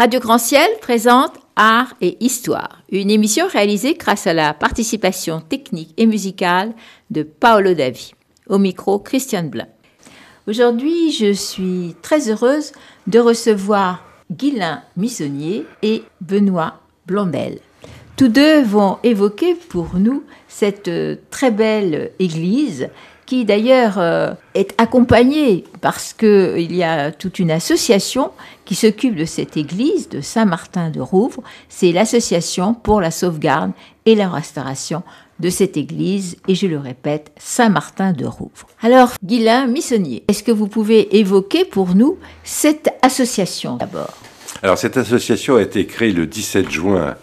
Radio Grand Ciel présente Art et Histoire, une émission réalisée grâce à la participation technique et musicale de Paolo Davi. Au micro, Christiane Blin. Aujourd'hui, je suis très heureuse de recevoir Guylain Missonnier et Benoît Blondel. Tous deux vont évoquer pour nous cette très belle église qui d'ailleurs est accompagnée parce qu'il y a toute une association qui s'occupe de cette église de Saint-Martin de Rouvres. C'est l'association pour la sauvegarde et la restauration de cette église, et je le répète, Saint-Martin de Rouvres. Alors, Guylain Missonnier, est-ce que vous pouvez évoquer pour nous cette association d'abord ? Alors, cette association a été créée le 17 juin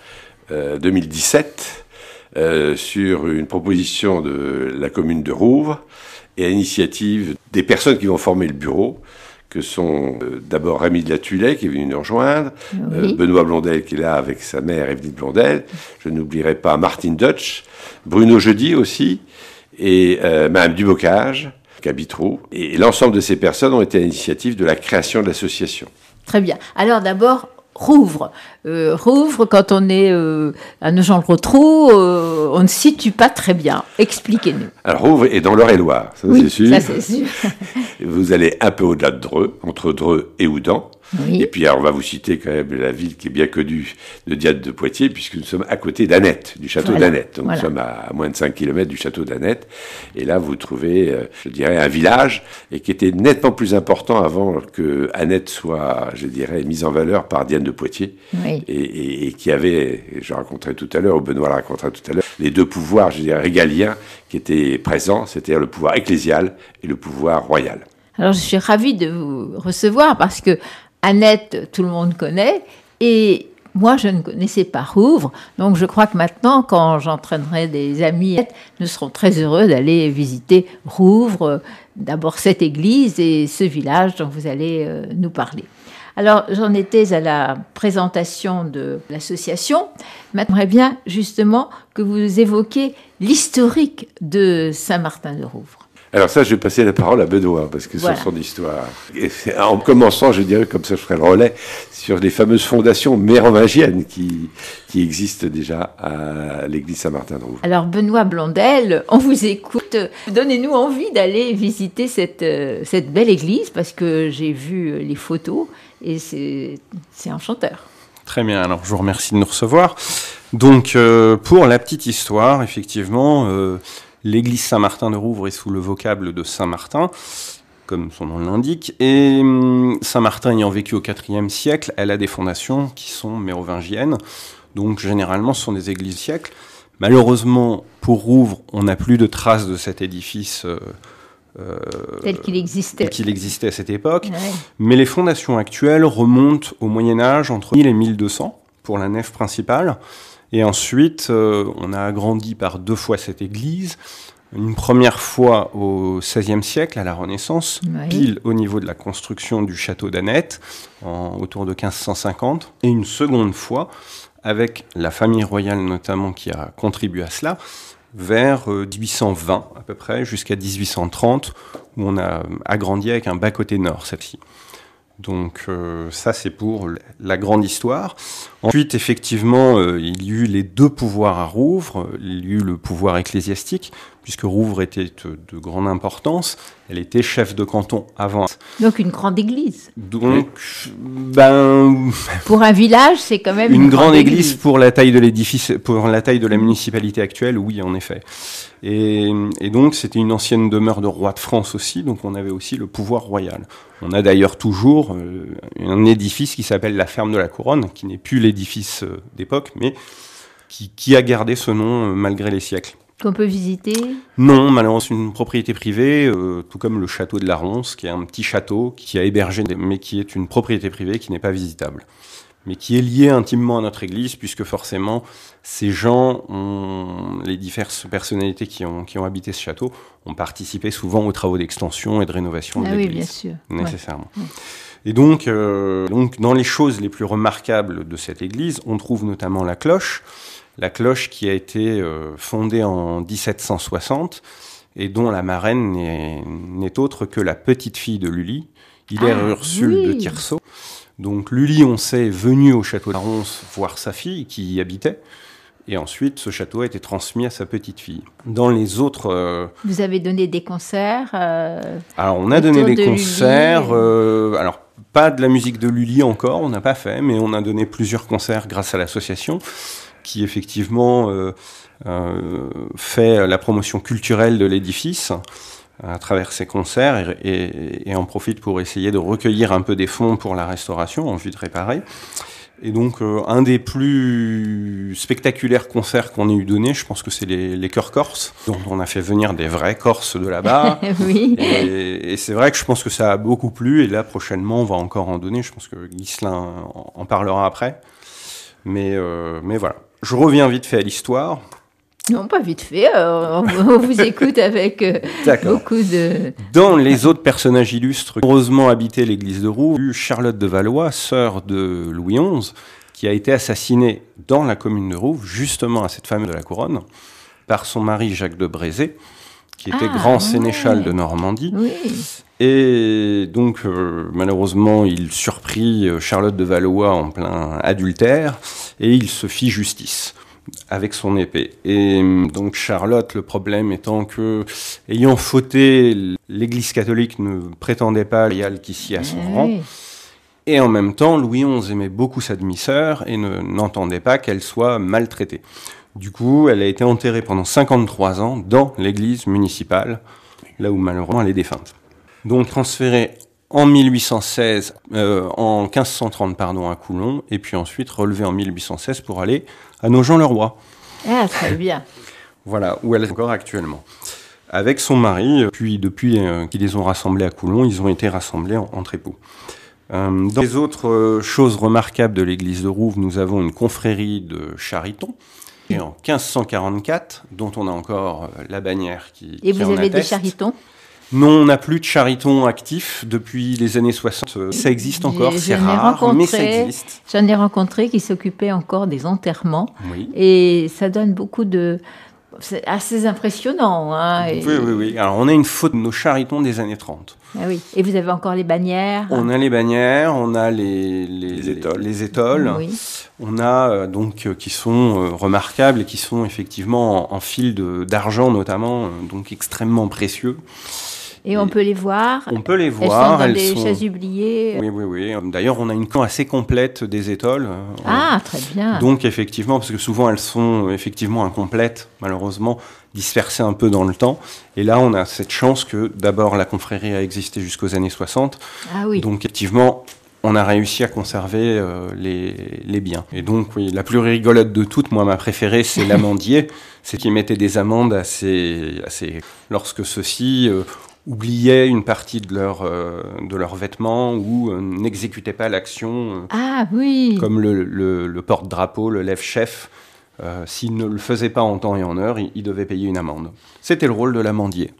2017 sur une proposition de la commune de Rouvres et à l'initiative des personnes qui vont former le bureau, que sont d'abord Rémi de la Tulay qui est venu nous rejoindre, oui. Benoît Blondel qui est là avec sa mère Evelyne Blondel, je n'oublierai pas Martine Deutsch, Bruno Jeudi aussi, et Madame Dubocage, qui habite Rouvres. Et l'ensemble de ces personnes ont été à l'initiative de la création de l'association. Très bien. Alors d'abord, Rouvres. Rouvres, quand on est à Nogent-le-Rotrou, on ne situe pas très bien. Expliquez-nous. Alors Rouvres est dans l'Eure-et-Loire, ça oui, c'est sûr. Ça c'est sûr. Vous allez un peu au-delà de Dreux, entre Dreux et Houdan. Oui. Et puis, alors, on va vous citer quand même la ville qui est bien connue de Diane de Poitiers, puisque nous sommes à côté d'Annette, du château d'Annette. Donc, nous sommes à moins de 5 km du château d'Annette. Et là, vous trouvez, je dirais, un village, et qui était nettement plus important avant que Annette soit, je dirais, mise en valeur par Diane de Poitiers. Oui. Et qui avait, je raconterai tout à l'heure, ou Benoît le racontera tout à l'heure, les deux pouvoirs, je dirais, régaliens qui étaient présents, c'est-à-dire le pouvoir ecclésial et le pouvoir royal. Alors, je suis ravie de vous recevoir parce que Annette, tout le monde connaît, et moi, je ne connaissais pas Rouvres, donc je crois que maintenant, quand j'entraînerai des amis, nous serons très heureux d'aller visiter Rouvres, d'abord cette église et ce village dont vous allez nous parler. Alors, j'en étais à la présentation de l'association. Maintenant, j'aimerais bien justement que vous évoquiez l'historique de Saint-Martin de Rouvres. Alors ça, je vais passer la parole à Benoît, parce que c'est son histoire. Et en commençant, je dirais, comme ça je ferai le relais, sur les fameuses fondations mérovingiennes qui existent déjà à l'église Saint-Martin de Rouvres. Alors Benoît Blondel, on vous écoute. Donnez-nous envie d'aller visiter cette belle église, parce que j'ai vu les photos, et c'est enchanteur. Très bien, alors je vous remercie de nous recevoir. Donc, pour la petite histoire, effectivement... l'église Saint-Martin de Rouvres est sous le vocable de Saint-Martin, comme son nom l'indique, et Saint-Martin ayant vécu au IVe siècle, elle a des fondations qui sont mérovingiennes, donc généralement ce sont des églises siècles. Malheureusement, pour Rouvres, on n'a plus de traces de cet édifice tel qu'il existait à cette époque, ouais. Mais les fondations actuelles remontent au Moyen-Âge entre 1000 et 1200 pour la nef principale. Et ensuite, on a agrandi par 2 fois cette église. Une première fois au XVIe siècle, à la Renaissance, oui. Pile au niveau de la construction du château d'Annette, autour de 1550. Et une seconde fois, avec la famille royale notamment qui a contribué à cela, vers 1820 à peu près, jusqu'à 1830, où on a agrandi avec un bas-côté nord, celle-ci. Donc ça, c'est pour la grande histoire. Ensuite, effectivement, il y a eu les 2 pouvoirs à Rouvres. Il y a eu le pouvoir ecclésiastique, puisque Rouvres était de grande importance. Elle était chef de canton avant. Donc une grande église. Donc, pour un village, c'est quand même une grande église pour la taille de l'édifice, pour la taille de la municipalité actuelle, oui, en effet. Et donc, c'était une ancienne demeure de roi de France aussi, donc on avait aussi le pouvoir royal. On a d'ailleurs toujours un édifice qui s'appelle la Ferme de la Couronne, qui n'est plus l'édifice d'époque, mais qui a gardé ce nom malgré les siècles. Qu'on peut visiter ? Non, malheureusement, c'est une propriété privée, tout comme le château de la Ronce, qui est un petit château qui a hébergé, mais qui est une propriété privée qui n'est pas visitable. Mais qui est lié intimement à notre église, puisque forcément, ces gens, les diverses personnalités qui ont habité ce château, ont participé souvent aux travaux d'extension et de rénovation de l'église. Oui, bien sûr. Nécessairement. Ouais. Et donc, dans les choses les plus remarquables de cette église, on trouve notamment la cloche qui a été fondée en 1760 et dont la marraine n'est autre que la petite fille de Lully, Hilaire Ursule de Tirceau. Donc Lully, on sait, est venu au château d'Arons voir sa fille qui y habitait. Et ensuite, ce château a été transmis à sa petite-fille. Dans les autres... Vous avez donné des concerts Alors, on a donné des concerts. Alors, pas de la musique de Lully encore, on n'a pas fait, mais on a donné plusieurs concerts grâce à l'association qui, effectivement, fait la promotion culturelle de l'édifice à travers ses concerts et en profite pour essayer de recueillir un peu des fonds pour la restauration en vue de réparer. Et donc, un des plus spectaculaires concerts qu'on ait eu donné, je pense que c'est les chœurs corses, dont on a fait venir des vrais Corses de là-bas. Oui. Et c'est vrai que je pense que ça a beaucoup plu, et là, prochainement, on va encore en donner. Je pense que Ghislain en parlera après. Mais voilà. Je reviens vite fait à l'histoire. Non, pas vite fait. On vous écoute avec beaucoup de... Dans les autres personnages illustres qui heureusement habitaient l'église de Rouves, Charlotte de Valois, sœur de Louis XI, qui a été assassinée dans la commune de Rouves, justement à cette fameuse de la Couronne, par son mari Jacques de Brézé, qui était grand sénéchal de Normandie. Oui. Et donc, malheureusement, il surprit Charlotte de Valois en plein adultère, et il se fit justice avec son épée. Et donc Charlotte, le problème étant que, ayant fauté, l'Église catholique ne prétendait pas qui s'y à son rang. Et en même temps, Louis XI aimait beaucoup sa demi-sœur et n'entendait pas qu'elle soit maltraitée. Du coup, elle a été enterrée pendant 53 ans dans l'église municipale, là où malheureusement elle est défunte. Donc transférée en 1816, en 1530 à Coulon, et puis ensuite relevée en 1816 pour aller à Nogent-le-Roi. Ah, très bien. Voilà, où elle est encore actuellement. Avec son mari, puis depuis qu'ils les ont rassemblés à Coulon, ils ont été rassemblés entre époux. Dans les autres choses remarquables de l'église de Rouves, nous avons une confrérie de Charitons, et en 1544, dont on a encore la bannière qui Et vous en avez atteste. des charitons ? Non, on n'a plus de charitons actifs depuis les années 60. Ça existe encore, c'est rare, mais ça existe. J'en ai rencontré qui s'occupaient encore des enterrements. Oui. Et ça donne beaucoup de... C'est assez impressionnant. Hein, Oui. Alors, on a une photo de nos charitons des années 30. Ah oui. Et vous avez encore les bannières ? On a les bannières, on a les étoles. Oui. On a donc qui sont remarquables et qui sont effectivement en fil d'argent notamment, donc extrêmement précieux. Et on peut les voir. On peut les voir. Elles sont dans des chasubliers. Oui. D'ailleurs, on a une camp assez complète des étoles. Ah, très bien. Donc, effectivement, parce que souvent, elles sont effectivement incomplètes, malheureusement, dispersées un peu dans le temps. Et là, on a cette chance que, d'abord, la confrérie a existé jusqu'aux années 60. Ah oui. Donc, effectivement, on a réussi à conserver les biens. Et donc, oui, la plus rigolote de toutes, moi, ma préférée, c'est l'amandier. C'est qu'ils mettaient des amendes assez lorsque ceux-ci... oubliaient une partie de leurs vêtements ou n'exécutaient pas l'action. Ah oui. Comme le porte-drapeau, le lève-chef. S'il ne le faisait pas en temps et en heure, il devait payer une amende. C'était le rôle de l'amandier.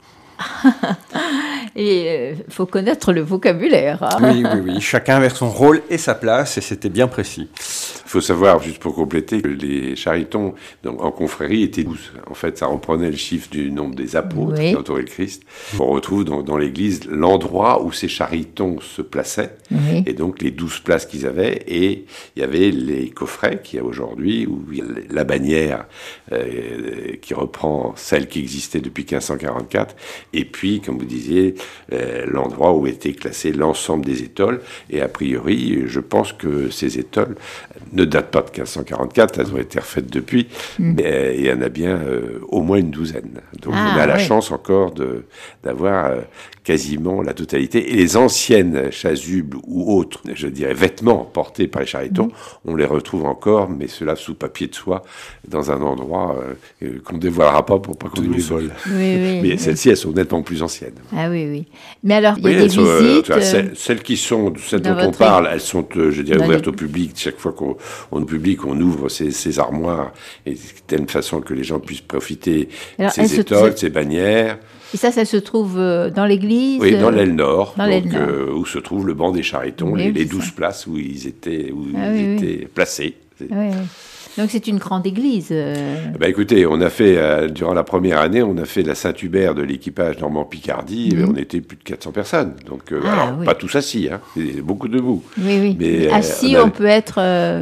Et faut connaître le vocabulaire. Hein. Oui. Chacun avait son rôle et sa place, et c'était bien précis. Il faut savoir, juste pour compléter, que les charitons en confrérie étaient 12. En fait, ça reprenait le chiffre du nombre des apôtres qui entouraient le Christ. On retrouve dans l'église l'endroit où ces charitons se plaçaient, et donc les 12 places qu'ils avaient, et il y avait les coffrets qu'il y a aujourd'hui, où il y a la bannière qui reprend celle qui existait depuis 1544, et puis, comme vous disiez, l'endroit où étaient classés l'ensemble des étoles, et a priori, je pense que ces étoles ne datent pas de 1544, elles ont été refaites depuis, mais il y en a bien au moins une douzaine. Donc on a la chance encore d'avoir quasiment la totalité. Et les anciennes chasubles ou autres, je dirais, vêtements portés par les charitons, on les retrouve encore, mais cela sous papier de soie, dans un endroit qu'on ne dévoilera pas pour pas qu'on nous les vole. Mais celles-ci, elles sont nettement plus anciennes. Ah oui. Mais alors, il y a des visites... Celles dont on parle, elles sont, je dirais, ouvertes au public. Chaque fois qu'on publie, on ouvre ces armoires, et de telle façon que les gens puissent profiter de ces étoles, de ces bannières. Et ça se trouve dans l'église ? Oui, dans l'aile nord, où se trouve le banc des charitons, les 12 places où ils étaient placés. Oui. Donc c'est une grande église. Écoutez, on a fait, durant la première année, on a fait la Saint-Hubert de l'équipage Normand-Picardie, et on était plus de 400 personnes. Donc, pas tous assis, hein, beaucoup debout. Oui. Mais, assis, on peut être...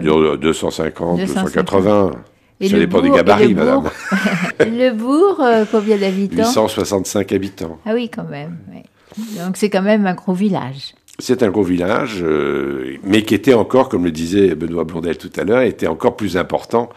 250, 280. Et ça dépend des gabarits, madame. Le bourg, combien d'habitants? 865 habitants. Ah oui, quand même. Oui. Donc c'est quand même un gros village. C'est un gros village, mais qui était encore, comme le disait Benoît Blondel tout à l'heure, était encore plus important.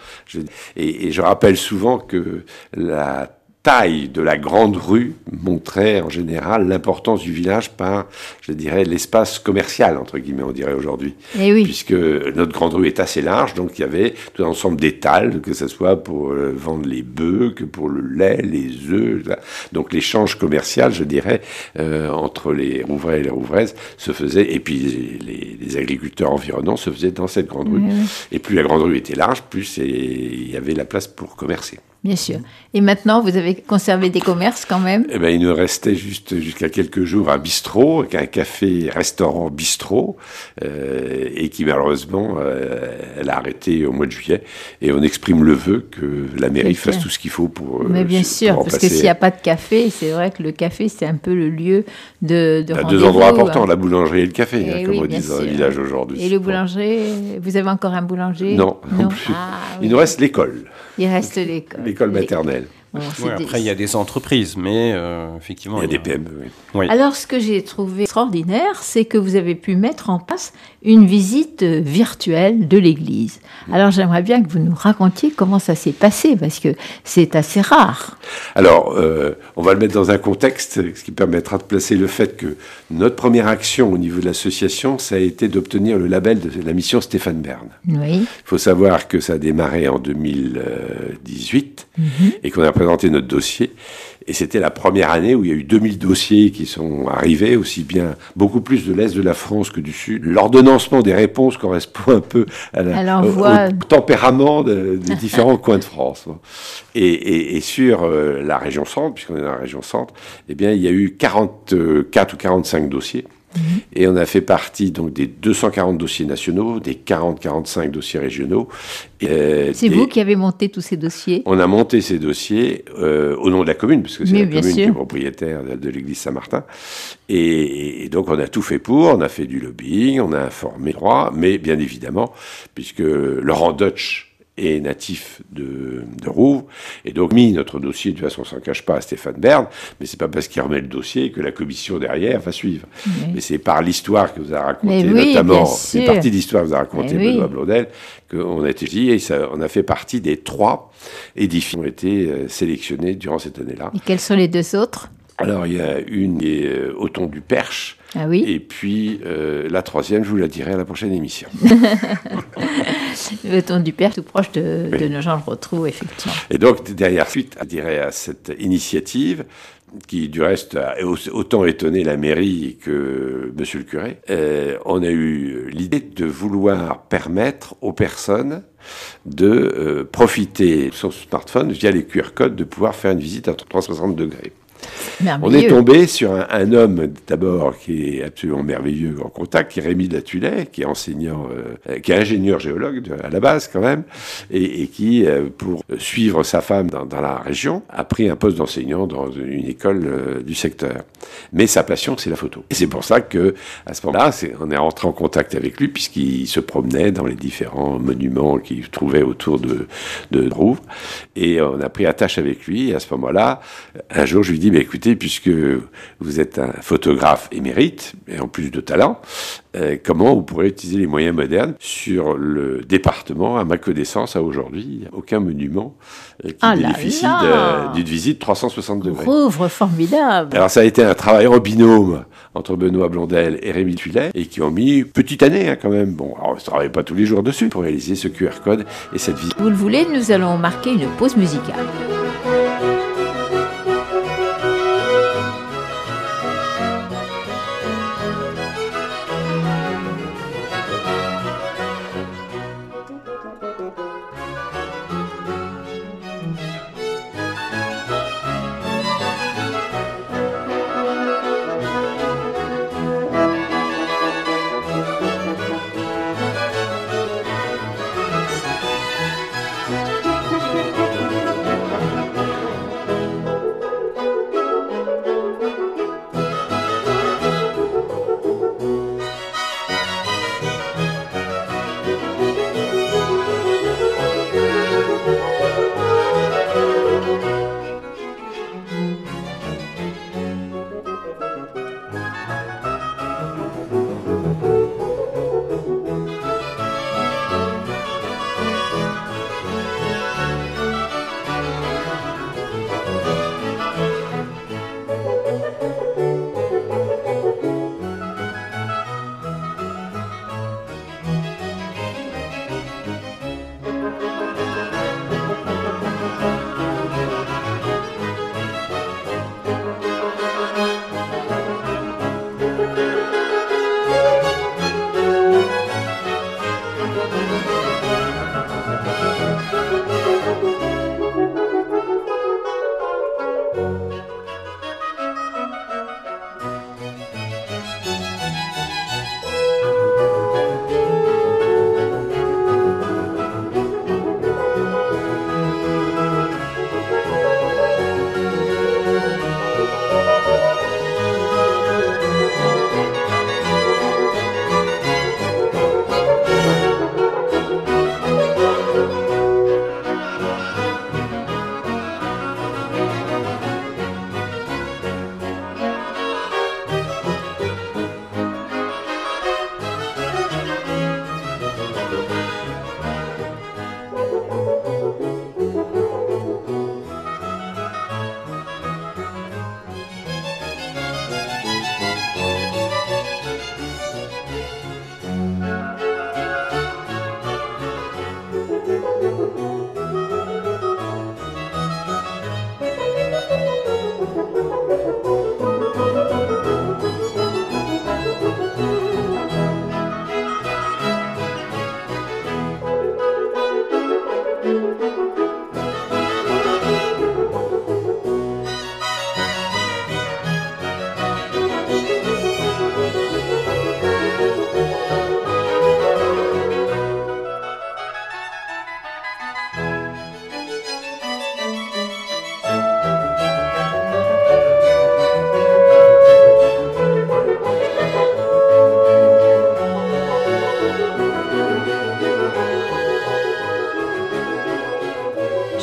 Et je rappelle souvent que la taille de la grande rue montrait en général l'importance du village par, je dirais, l'espace commercial, entre guillemets, on dirait aujourd'hui. Et oui. Puisque notre grande rue est assez large, donc il y avait tout un ensemble d'étals, que ce soit pour vendre les bœufs, que pour le lait, les œufs. Donc l'échange commercial, je dirais, entre les Rouvrais et les Rouvraises se faisait, et puis les agriculteurs environnants se faisaient dans cette grande rue. Oui. Et plus la grande rue était large, plus il y avait la place pour commercer. Bien sûr. Et maintenant, vous avez conservé des commerces quand même? Il nous restait jusqu'à quelques jours un bistrot, un café-restaurant bistrot, et qui malheureusement, elle a arrêté au mois de juillet. Et on exprime le vœu que la mairie fasse tout ce qu'il faut pour Mais bien sûr, parce que s'il n'y a pas de café, c'est vrai que le café, c'est un peu le lieu de rendez-vous. Deux endroits importants, la boulangerie et le café, comme on dit dans le village aujourd'hui. Et le boulanger, vous avez encore un boulanger? Non plus. Il nous reste l'école. Il reste l'école. L'école maternelle. Bon, après, il y a des entreprises, mais effectivement... Il y a des PME, oui. Alors, ce que j'ai trouvé extraordinaire, c'est que vous avez pu mettre en place une visite virtuelle de l'église. Alors, j'aimerais bien que vous nous racontiez comment ça s'est passé, parce que c'est assez rare. Alors, on va le mettre dans un contexte, ce qui permettra de placer le fait que notre première action au niveau de l'association, ça a été d'obtenir le label de la mission Stéphane Bern. Oui. Il faut savoir que ça a démarré en 2018 et qu'on a présenté notre dossier. Et c'était la première année où il y a eu 2000 dossiers qui sont arrivés, aussi bien beaucoup plus de l'Est de la France que du Sud. L'ordonnancement des réponses correspond un peu au tempérament des différents coins de France. Et sur la région centre, puisqu'on est dans la région centre, eh bien, il y a eu 44 ou 45 dossiers. Et on a fait partie donc des 240 dossiers nationaux, des 40-45 dossiers régionaux. C'est vous qui avez monté tous ces dossiers? On a monté ces dossiers au nom de la commune, parce que c'est la commune qui est propriétaire de l'église Saint-Martin. Et donc on a tout fait on a fait du lobbying, on a informé droit, mais bien évidemment, puisque Laurent Deutsch est natif de Rouvres, et donc mis notre dossier, de toute façon on s'en cache pas, à Stéphane Bern, mais c'est pas parce qu'il remet le dossier que la commission derrière va suivre. Mais c'est par l'histoire que vous a raconté, notamment, une partie de l'histoire que vous a raconté Benoît Blondel, qu'on a été dit, et on a fait partie des 3 édifices qui ont été sélectionnés durant cette année-là. Et quels sont les 2 autres? Alors, il y a une qui est au Thon du Perche. Ah oui. Et puis, la 3e, je vous la dirai à la prochaine émission. Le Thon du Perche, tout proche de Nogent-le-Rotrou, effectivement. Et donc, derrière, suite, je dirais, à cette initiative, qui, du reste, a autant étonné la mairie que monsieur le curé, on a eu l'idée de vouloir permettre aux personnes de profiter de son smartphone via les QR codes, de pouvoir faire une visite à 360 degrés. On est tombé sur un homme d'abord qui est absolument merveilleux en contact, qui est Rémi de la Tullet, qui est enseignant, qui est ingénieur géologue à la base quand même, et qui, pour suivre sa femme dans la région, a pris un poste d'enseignant dans une école du secteur. Mais sa passion, c'est la photo. Et c'est pour ça que à ce moment-là, on est rentré en contact avec lui puisqu'il se promenait dans les différents monuments qu'il trouvait autour de Rouvres, et on a pris attache avec lui. Et à ce moment-là, un jour, je lui dis, mais écoutez, puisque vous êtes un photographe émérite, et en plus de talent, comment vous pourrez utiliser les moyens modernes sur le département? À ma connaissance, à aujourd'hui, il n'y a aucun monument qui bénéficie d'une visite 360 degrés. Rouvres, formidable. Alors ça a été un travail en binôme entre Benoît Blondel et Rémi Tullet, et qui ont mis petite année quand même. Bon, alors on ne travaille pas tous les jours dessus pour réaliser ce QR code et cette visite. Vous le voulez, nous allons marquer une pause musicale.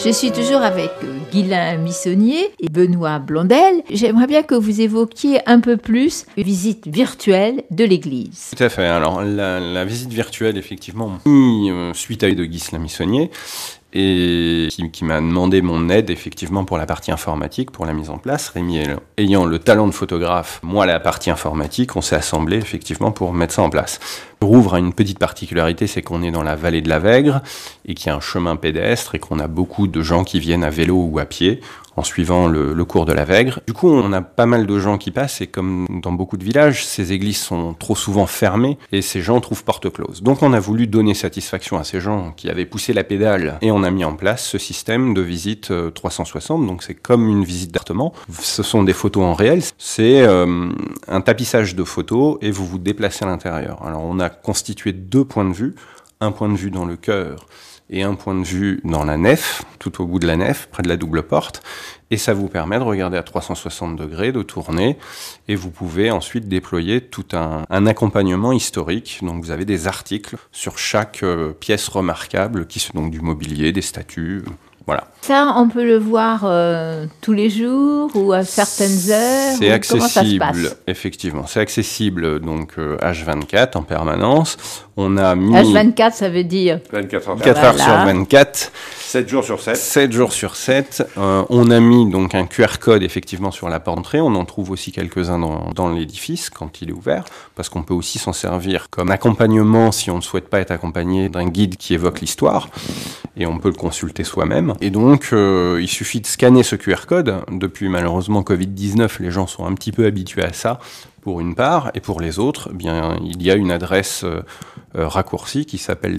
Je suis toujours avec Guylain Missonnier et Benoît Blondel. J'aimerais bien que vous évoquiez un peu plus une visite virtuelle de l'église. Tout à fait. Alors, la visite virtuelle, effectivement, suite à de Guylain Missonnier, et qui m'a demandé mon aide, effectivement, pour la partie informatique, pour la mise en place. Rémi ayant le talent de photographe, moi, la partie informatique, on s'est assemblés, effectivement, pour mettre ça en place. Rouvre a une petite particularité, c'est qu'on est dans la vallée de la Vègre, et qu'il y a un chemin pédestre, et qu'on a beaucoup de gens qui viennent à vélo ou à pied, en suivant le cours de la Vègre. Du coup, on a pas mal de gens qui passent, et comme dans beaucoup de villages, ces églises sont trop souvent fermées, et ces gens trouvent porte close. Donc on a voulu donner satisfaction à ces gens qui avaient poussé la pédale, et on a mis en place ce système de visite 360, donc c'est comme une visite d'appartement. Ce sont des photos en réel, c'est un tapissage de photos, et vous vous déplacez à l'intérieur. Alors on a constitué 2 points de vue, un point de vue dans le chœur, et un point de vue dans la nef, tout au bout de la nef, près de la double porte, et ça vous permet de regarder à 360 degrés, de tourner, et vous pouvez ensuite déployer tout un accompagnement historique. Donc vous avez des articles sur chaque pièce remarquable, qui sont donc du mobilier, des statues, voilà. Ça, on peut le voir tous les jours ou à certaines heures. C'est accessible, comment ça se passe? Effectivement. C'est accessible donc H24 en permanence. On a mis H24, ça veut dire 24 heures, 4 heures sur 24. 7 jours sur 7. 7 jours sur 7. On a mis donc un QR code effectivement sur la porte d'entrée. On en trouve aussi quelques-uns dans l'édifice quand il est ouvert, parce qu'on peut aussi s'en servir comme accompagnement si on ne souhaite pas être accompagné d'un guide qui évoque l'histoire. Et on peut le consulter soi-même. Et donc, il suffit de scanner ce QR code. Depuis, malheureusement, Covid-19, les gens sont un petit peu habitués à ça, pour une part. Et pour les autres, eh bien, il y a une adresse raccourcie qui s'appelle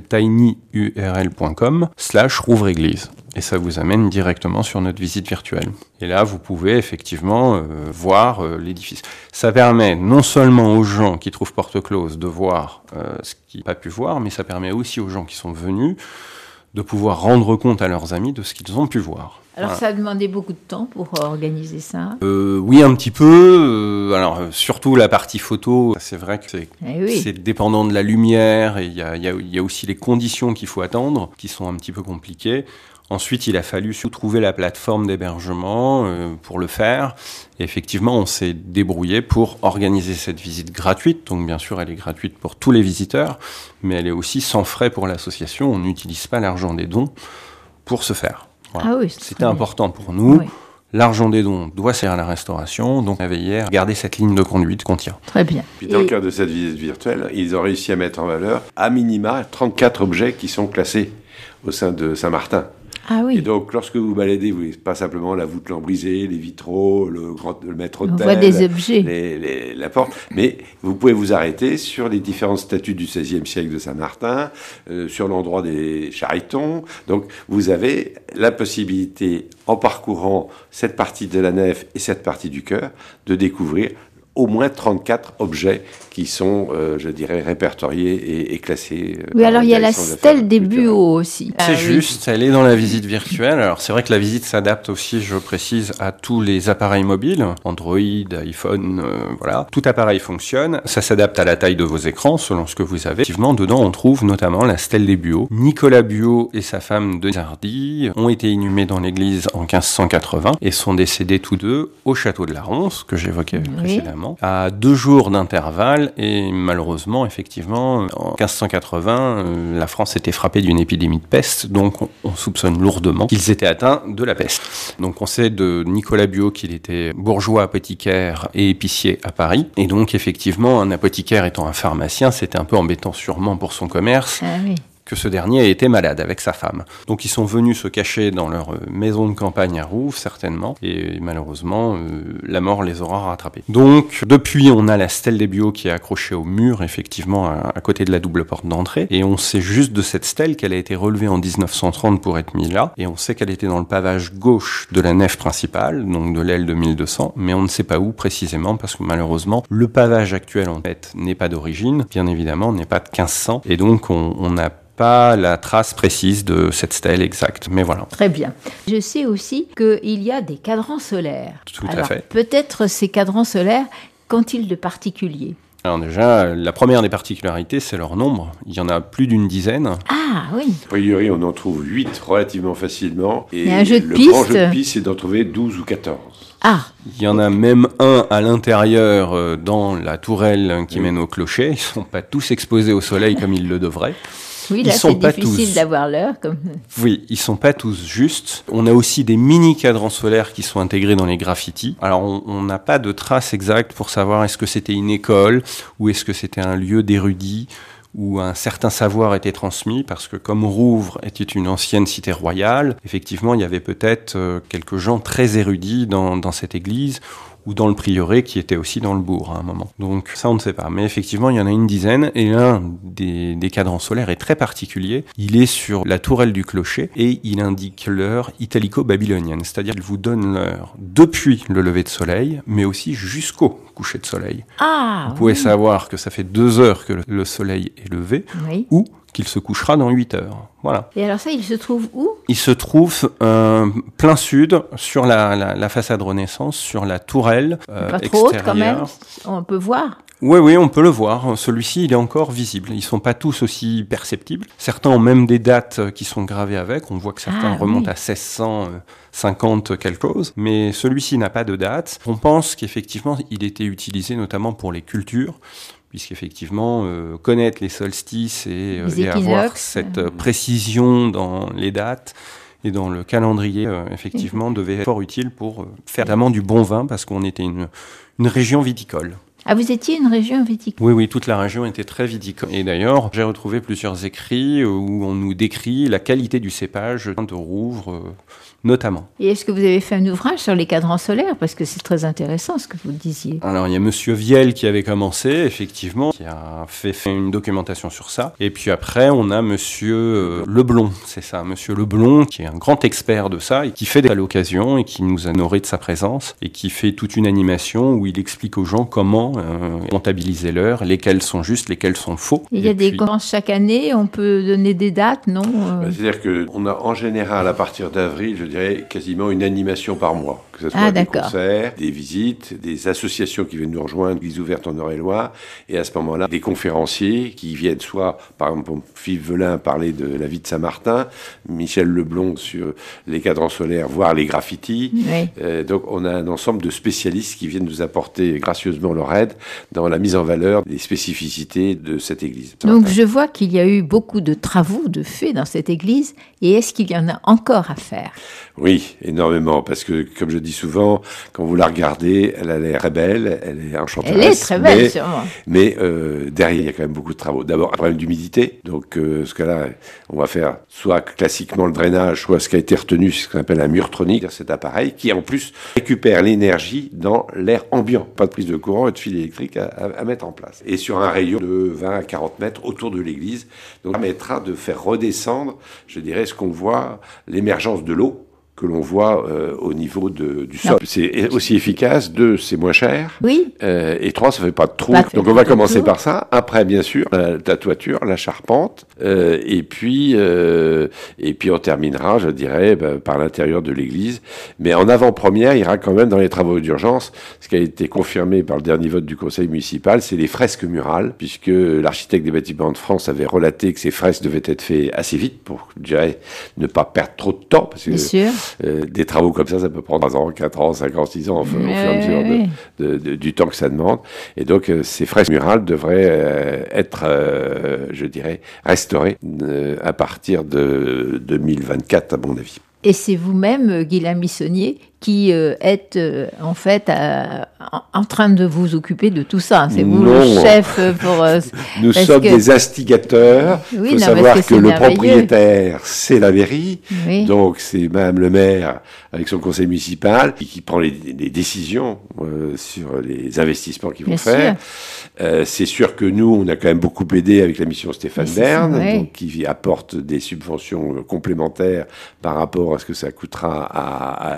tinyurl.com/rouvre-église. Et ça vous amène directement sur notre visite virtuelle. Et là, vous pouvez effectivement voir l'édifice. Ça permet non seulement aux gens qui trouvent porte close de voir ce qu'ils n'ont pas pu voir, mais ça permet aussi aux gens qui sont venus de pouvoir rendre compte à leurs amis de ce qu'ils ont pu voir. Alors voilà. Ça a demandé beaucoup de temps pour organiser ça. Oui, un petit peu. Alors surtout la partie photo, c'est vrai que c'est dépendant de la lumière, et il y a aussi les conditions qu'il faut attendre, qui sont un petit peu compliquées. Ensuite, il a fallu trouver la plateforme d'hébergement pour le faire. Et effectivement, on s'est débrouillé pour organiser cette visite gratuite. Donc bien sûr, elle est gratuite pour tous les visiteurs, mais elle est aussi sans frais pour l'association. On n'utilise pas l'argent des dons pour ce faire. Voilà. Ah oui, c'était important pour nous. Oui. L'argent des dons doit servir à la restauration, donc on avait hier gardé cette ligne de conduite qu'on tient. Très bien. Puis dans le cadre de cette visite virtuelle, ils ont réussi à mettre en valeur, à minima, 34 objets qui sont classés au sein de Saint-Martin. Ah oui. Et donc, lorsque vous baladez, vous voyez pas simplement la voûte lambrissée, les vitraux, le maître-autel, on voit des objets, la porte, mais vous pouvez vous arrêter sur les différentes statues du XVIe siècle de Saint-Martin, sur l'endroit des Charitons. Donc, vous avez la possibilité, en parcourant cette partie de la nef et cette partie du chœur, de découvrir au moins 34 objets qui sont, je dirais, répertoriés et classés. Oui, alors il y a la stèle des Buaux aussi. C'est juste, elle est dans la visite virtuelle. Alors c'est vrai que la visite s'adapte aussi, je précise, à tous les appareils mobiles, Android, iPhone, voilà. Tout appareil fonctionne. Ça s'adapte à la taille de vos écrans, selon ce que vous avez. Effectivement, dedans, on trouve notamment la stèle des Buaux. Nicolas Buaux et sa femme Denise Hardy ont été inhumés dans l'église en 1580 et sont décédés tous deux au château de la Ronce, que j'évoquais précédemment, à 2 jours d'intervalle. Et malheureusement, effectivement, en 1580, la France était frappée d'une épidémie de peste, donc on soupçonne lourdement qu'ils étaient atteints de la peste. Donc on sait de Nicolas Buaux qu'il était bourgeois apothicaire et épicier à Paris, et donc effectivement, un apothicaire étant un pharmacien, c'était un peu embêtant sûrement pour son commerce. Ah oui. Que ce dernier était malade avec sa femme. Donc ils sont venus se cacher dans leur maison de campagne à Rouve, certainement, et malheureusement, la mort les aura rattrapés. Donc depuis, on a la stèle des Buaux qui est accrochée au mur, effectivement, à côté de la double porte d'entrée, et on sait juste de cette stèle qu'elle a été relevée en 1930 pour être mise là, et on sait qu'elle était dans le pavage gauche de la nef principale, donc de l'aile de 1200, mais on ne sait pas où précisément, parce que malheureusement, le pavage actuel en fait n'est pas d'origine, bien évidemment, n'est pas de 1500, et donc on n'a pas la trace précise de cette stèle exacte, mais voilà. Très bien. Je sais aussi qu'il y a des cadrans solaires. Tout à fait. Peut-être ces cadrans solaires, qu'ont-ils de particulier ? Alors déjà, la première des particularités, c'est leur nombre. Il y en a plus d'une dizaine. Ah oui. A priori, on en trouve 8 relativement facilement. Et un jeu de le piste. grand jeu de piste, c'est d'en trouver 12 ou 14. Ah. Il y en a même un à l'intérieur dans la tourelle qui mène au clocher. Ils ne sont pas tous exposés au soleil comme ils le devraient. Oui, là, c'est difficile d'avoir l'heure. Oui, ils sont pas tous justes. On a aussi des mini-cadrans solaires qui sont intégrés dans les graffitis. Alors, on n'a pas de traces exactes pour savoir est-ce que c'était une école ou est-ce que c'était un lieu d'érudits où un certain savoir était transmis, parce que comme Rouvres était une ancienne cité royale, effectivement, il y avait peut-être quelques gens très érudits dans cette église, ou dans le prieuré qui était aussi dans le bourg à un moment. Donc ça on ne sait pas, mais effectivement il y en a une dizaine, et l'un des cadrans solaires est très particulier. Il est sur la tourelle du clocher et il indique l'heure italico-babylonienne, c'est-à-dire qu'il vous donne l'heure depuis le lever de soleil, mais aussi jusqu'au coucher de soleil. Vous pouvez savoir que ça fait 2 heures que le soleil est levé, ou qu'il se couchera dans 8 heures. Voilà. Et alors ça, il se trouve où ? Il se trouve plein sud, sur la façade Renaissance, sur la tourelle pas trop haute quand même, on peut voir. Oui, on peut le voir. Celui-ci, il est encore visible. Ils sont pas tous aussi perceptibles. Certains ont même des dates qui sont gravées avec. On voit que certains remontent à 1650 quelque chose. Mais celui-ci n'a pas de date. On pense qu'effectivement, il était utilisé notamment pour les cultures, puisqu'effectivement, connaître les solstices et avoir cette précision dans les dates et dans le calendrier, effectivement, devait être fort utile pour faire notamment du bon vin, parce qu'on était une région viticole. Ah, vous étiez une région viticole ? Oui, toute la région était très viticole. Et d'ailleurs, j'ai retrouvé plusieurs écrits où on nous décrit la qualité du cépage de Rouvres, notamment. Et est-ce que vous avez fait un ouvrage sur les cadrans solaires ? Parce que c'est très intéressant ce que vous disiez. Alors, il y a Monsieur Viel qui avait commencé, effectivement, qui a fait une documentation sur ça. Et puis après, on a Monsieur Leblond, c'est ça, Monsieur Leblond, qui est un grand expert de ça, et qui fait à l'occasion, et qui nous a honoré de sa présence, et qui fait toute une animation où il explique aux gens comment comptabiliser l'heure, lesquels sont justes, lesquels sont faux. Il y a des conférences chaque année, on peut donner des dates, non ? C'est-à-dire qu'on a en général, à partir d'avril, je dirais, quasiment une animation par mois. Que ce soit des concerts, des visites, des associations qui viennent nous rejoindre, l'Église ouverte en Eure-et-Loir, et à ce moment-là, des conférenciers qui viennent soit, par exemple, Philippe Velin parler de la vie de Saint-Martin, Michel Leblond sur les cadrans solaires, voire les graffitis. Oui. Donc on a un ensemble de spécialistes qui viennent nous apporter gracieusement leur aide dans la mise en valeur des spécificités de cette église. Donc je vois qu'il y a eu beaucoup de travaux de faits dans cette église, et est-ce qu'il y en a encore à faire ? Oui, énormément, parce que, comme je dis souvent, quand vous la regardez, elle a l'air très belle, elle est enchanteresse. Elle est très belle, sûrement. Mais derrière, il y a quand même beaucoup de travaux. D'abord, un problème d'humidité. Donc, ce cas-là, on va faire soit classiquement le drainage, soit ce qui a été retenu, c'est ce qu'on appelle un mur tronique, cet appareil, qui en plus récupère l'énergie dans l'air ambiant. Pas de prise de courant et de fil électrique à mettre en place. Et sur un rayon de 20 à 40 mètres autour de l'église. Donc, ça permettra de faire redescendre, je dirais, ce qu'on voit, l'émergence de l'eau que l'on voit au niveau du sol. C'est aussi efficace. 2, c'est moins cher. Oui. Et 3, ça fait pas de trou. Donc on va commencer par ça. Après, bien sûr, la toiture, la charpente. Et puis on terminera, je dirais, par l'intérieur de l'église. Mais en avant-première, il y aura quand même dans les travaux d'urgence, ce qui a été confirmé par le dernier vote du conseil municipal, c'est les fresques murales, puisque l'architecte des bâtiments de France avait relaté que ces fresques devaient être faites assez vite pour, je dirais, ne pas perdre trop de temps. Parce que, bien sûr. Des travaux comme ça peut prendre 3 ans, 4 ans, 5 ans, 6 ans, au fur et à mesure du temps que ça demande. Et donc, ces fresques murales devraient être, je dirais, restaurées à partir de 2024, à mon avis. Et c'est vous-même, Guylain Missonnier, qui êtes en fait en train de vous occuper de tout ça. C'est vous le chef pour... Nous sommes des instigateurs. Oui, il faut savoir que le propriétaire, c'est la mairie. Oui. Donc c'est Madame le maire avec son conseil municipal qui prend les décisions sur les investissements qu'ils vont faire. C'est sûr que nous, on a quand même beaucoup aidé avec la mission Stéphane Bern, donc qui apporte des subventions complémentaires par rapport à ce que ça coûtera à la commune.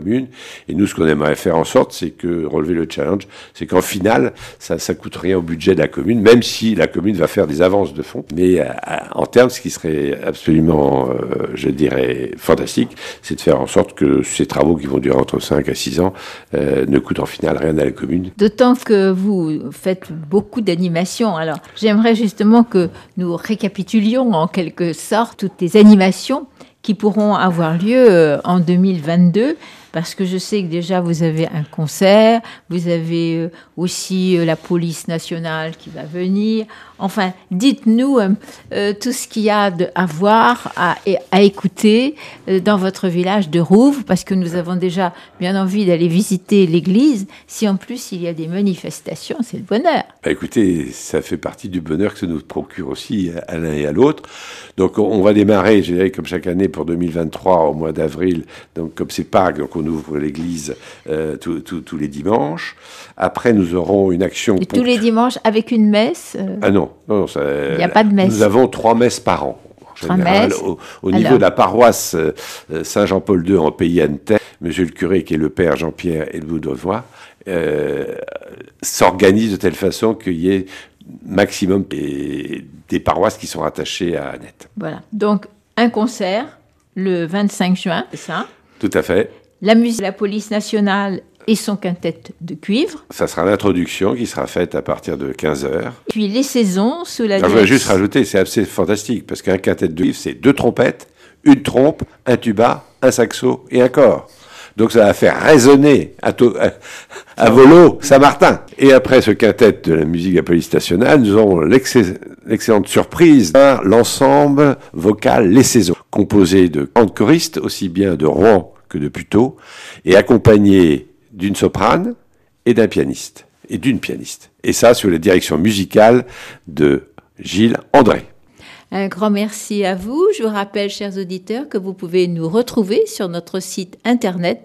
commune. Et nous, ce qu'on aimerait faire en sorte, c'est que relever le challenge, c'est qu'en finale, ça coûte rien au budget de la commune, même si la commune va faire des avances de fonds. Mais en termes, ce qui serait absolument, je dirais, fantastique, c'est de faire en sorte que ces travaux qui vont durer entre 5 à 6 ans ne coûtent en finale rien à la commune. D'autant que vous faites beaucoup d'animations. Alors, j'aimerais justement que nous récapitulions en quelque sorte toutes les animations qui pourront avoir lieu en 2022, parce que je sais que déjà vous avez un concert, vous avez aussi la police nationale qui va venir. Enfin, dites-nous tout ce qu'il y a à voir, à écouter dans votre village de Rouves, parce que nous avons déjà bien envie d'aller visiter l'église. Si en plus il y a des manifestations, c'est le bonheur. Écoutez, ça fait partie du bonheur que ça nous procure aussi à l'un et à l'autre. Donc on va démarrer, je dirais, comme chaque année pour 2023 au mois d'avril. Donc comme c'est Pâques, donc on ouvre l'église tous les dimanches. Après, nous aurons une action... Et tous les dimanches avec une messe Ah non, il n'y a pas de messe. Nous avons 3 messes par an. En général, au niveau de la paroisse Saint-Jean-Paul II en Pays Annetay, monsieur le curé, qui est le père Jean-Pierre et le Boudovois, s'organise de telle façon qu'il y ait maximum des paroisses qui sont rattachées à Annette. Voilà. Donc, un concert le 25 juin, c'est ça? Tout à fait. La musique de la police nationale et son quintet de cuivre. Ça sera l'introduction qui sera faite à partir de 15h. Puis les saisons sous la... Je voudrais juste rajouter, c'est assez fantastique, parce qu'un quintet de cuivre, c'est 2 trompettes, une trompe, un tuba, un saxo et un cor. Donc ça va faire résonner à volo Saint-Martin. Et après ce quintet de la musique de la police nationale, nous aurons l'excellente surprise d'un l'ensemble vocal Les Saisons, composé de 40 choristes, aussi bien de Rouen que de Puteaux, et accompagné d'une soprane et d'un pianiste, et d'une pianiste. Et ça, sur la direction musicale de Gilles André. Un grand merci à vous. Je vous rappelle, chers auditeurs, que vous pouvez nous retrouver sur notre site internet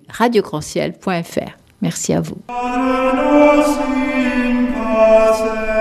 www.radiograndciel.fr. Merci à vous.